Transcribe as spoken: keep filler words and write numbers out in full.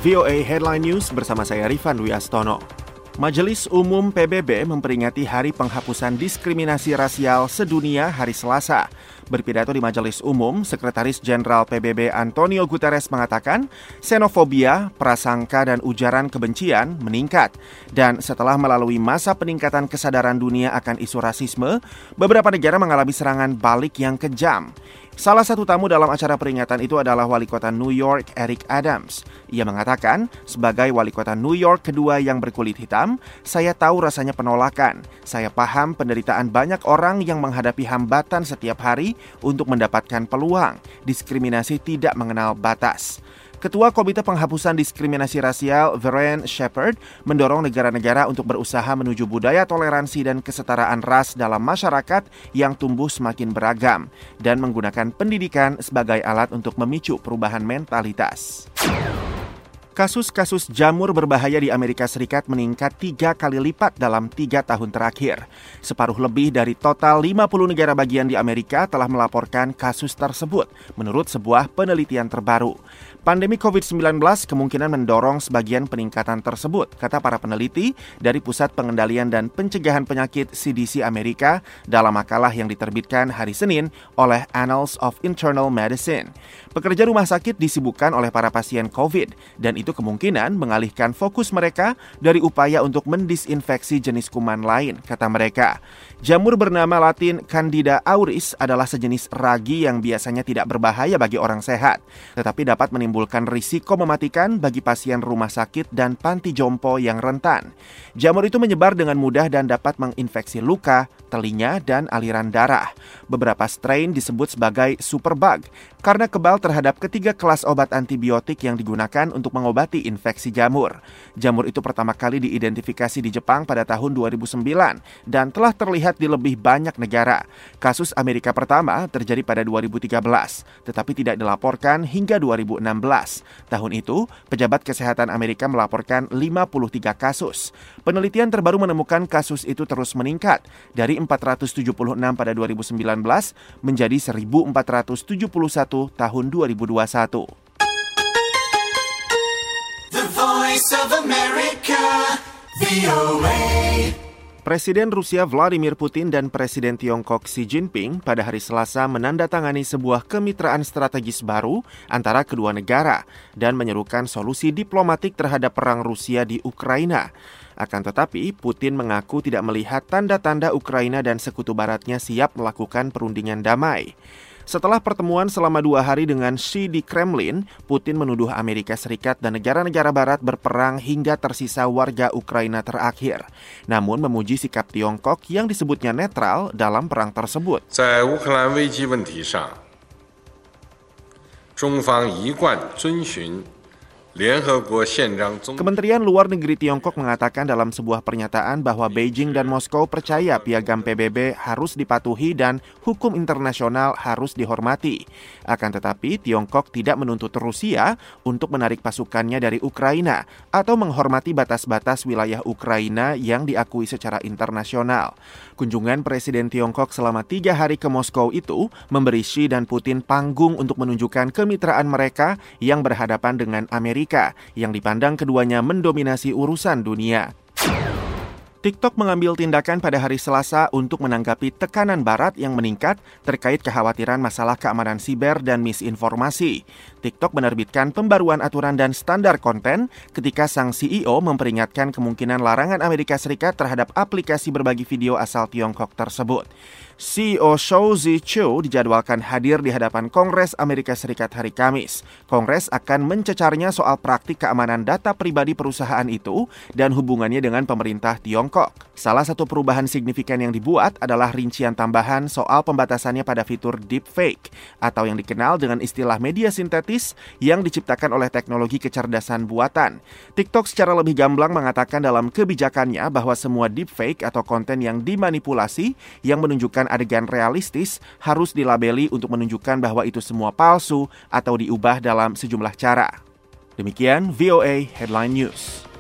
V O A Headline News bersama saya Rifan Wiastono. Majelis Umum P B B memperingati Hari Penghapusan Diskriminasi Rasial Sedunia hari Selasa. Berpidato di Majelis Umum, Sekretaris Jenderal P B B Antonio Guterres mengatakan xenofobia, prasangka, dan ujaran kebencian meningkat. Dan setelah melalui masa peningkatan kesadaran dunia akan isu rasisme, beberapa negara mengalami serangan balik yang kejam. Salah satu tamu dalam acara peringatan itu adalah Wali Kota New York, Eric Adams. Ia mengatakan, sebagai Wali Kota New York kedua yang berkulit hitam, saya tahu rasanya penolakan. Saya paham penderitaan banyak orang yang menghadapi hambatan setiap hari untuk mendapatkan peluang. Diskriminasi tidak mengenal batas. Ketua Komite Penghapusan Diskriminasi Rasial, Vereen Shepherd, mendorong negara-negara untuk berusaha menuju budaya toleransi dan kesetaraan ras dalam masyarakat yang tumbuh semakin beragam dan menggunakan pendidikan sebagai alat untuk memicu perubahan mentalitas. Kasus-kasus jamur berbahaya di Amerika Serikat meningkat tiga kali lipat dalam tiga tahun terakhir. Separuh lebih dari total lima puluh negara bagian di Amerika telah melaporkan kasus tersebut, menurut sebuah penelitian terbaru. Pandemi covid sembilan belas kemungkinan mendorong sebagian peningkatan tersebut, kata para peneliti dari Pusat Pengendalian dan Pencegahan Penyakit C D C Amerika dalam makalah yang diterbitkan hari Senin oleh Annals of Internal Medicine. Pekerja rumah sakit disibukkan oleh para pasien COVID, dan itu kemungkinan mengalihkan fokus mereka dari upaya untuk mendisinfeksi jenis kuman lain, kata mereka. Jamur bernama Latin Candida auris adalah sejenis ragi yang biasanya tidak berbahaya bagi orang sehat, tetapi dapat menimbulkan risiko mematikan bagi pasien rumah sakit dan panti jompo yang rentan. Jamur itu menyebar dengan mudah dan dapat menginfeksi luka, telinga, dan aliran darah. Beberapa strain disebut sebagai superbug karena kebal terhadap ketiga kelas obat antibiotik yang digunakan untuk mengobati infeksi jamur. Jamur itu pertama kali diidentifikasi di Jepang pada tahun dua ribu sembilan dan telah terlihat di lebih banyak negara. Kasus Amerika pertama terjadi pada dua ribu tiga belas, tetapi tidak dilaporkan hingga dua ribu enam belas. Tahun itu, pejabat kesehatan Amerika melaporkan lima puluh tiga kasus. Penelitian terbaru menemukan kasus itu terus meningkat dari empat ratus tujuh puluh enam pada dua ribu sembilan belas menjadi seribu empat ratus tujuh puluh satu tahun dua ribu dua puluh satu. The Voice of America, V O A. Presiden Rusia Vladimir Putin dan Presiden Tiongkok Xi Jinping pada hari Selasa menandatangani sebuah kemitraan strategis baru antara kedua negara dan menyerukan solusi diplomatik terhadap perang Rusia di Ukraina. Akan tetapi, Putin mengaku tidak melihat tanda-tanda Ukraina dan sekutu baratnya siap melakukan perundingan damai. Setelah pertemuan selama dua hari dengan Xi di Kremlin, Putin menuduh Amerika Serikat dan negara-negara barat berperang hingga tersisa warga Ukraina terakhir. Namun memuji sikap Tiongkok yang disebutnya netral dalam perang tersebut. 在乌克兰危机问题上，中方一贯遵循 Kementerian Luar Negeri Tiongkok mengatakan dalam sebuah pernyataan bahwa Beijing dan Moskow percaya piagam P B B harus dipatuhi dan hukum internasional harus dihormati. Akan tetapi, Tiongkok tidak menuntut Rusia untuk menarik pasukannya dari Ukraina atau menghormati batas-batas wilayah Ukraina yang diakui secara internasional. Kunjungan Presiden Tiongkok selama tiga hari ke Moskow itu memberi Xi dan Putin panggung untuk menunjukkan kemitraan mereka yang berhadapan dengan Amerika yang dipandang keduanya mendominasi urusan dunia. TikTok mengambil tindakan pada hari Selasa untuk menanggapi tekanan Barat yang meningkat terkait kekhawatiran masalah keamanan siber dan misinformasi. TikTok menerbitkan pembaruan aturan dan standar konten ketika sang C E O memperingatkan kemungkinan larangan Amerika Serikat terhadap aplikasi berbagi video asal Tiongkok tersebut. C E O Shou Zi-Chew dijadwalkan hadir di hadapan Kongres Amerika Serikat hari Kamis. Kongres akan mencecarnya soal praktik keamanan data pribadi perusahaan itu dan hubungannya dengan pemerintah Tiongkok. Salah satu perubahan signifikan yang dibuat adalah rincian tambahan soal pembatasannya pada fitur deepfake atau yang dikenal dengan istilah media sintetis yang diciptakan oleh teknologi kecerdasan buatan. TikTok secara lebih gamblang mengatakan dalam kebijakannya bahwa semua deepfake atau konten yang dimanipulasi yang menunjukkan adegan realistis harus dilabeli untuk menunjukkan bahwa itu semua palsu atau diubah dalam sejumlah cara. Demikian V O A Headline News.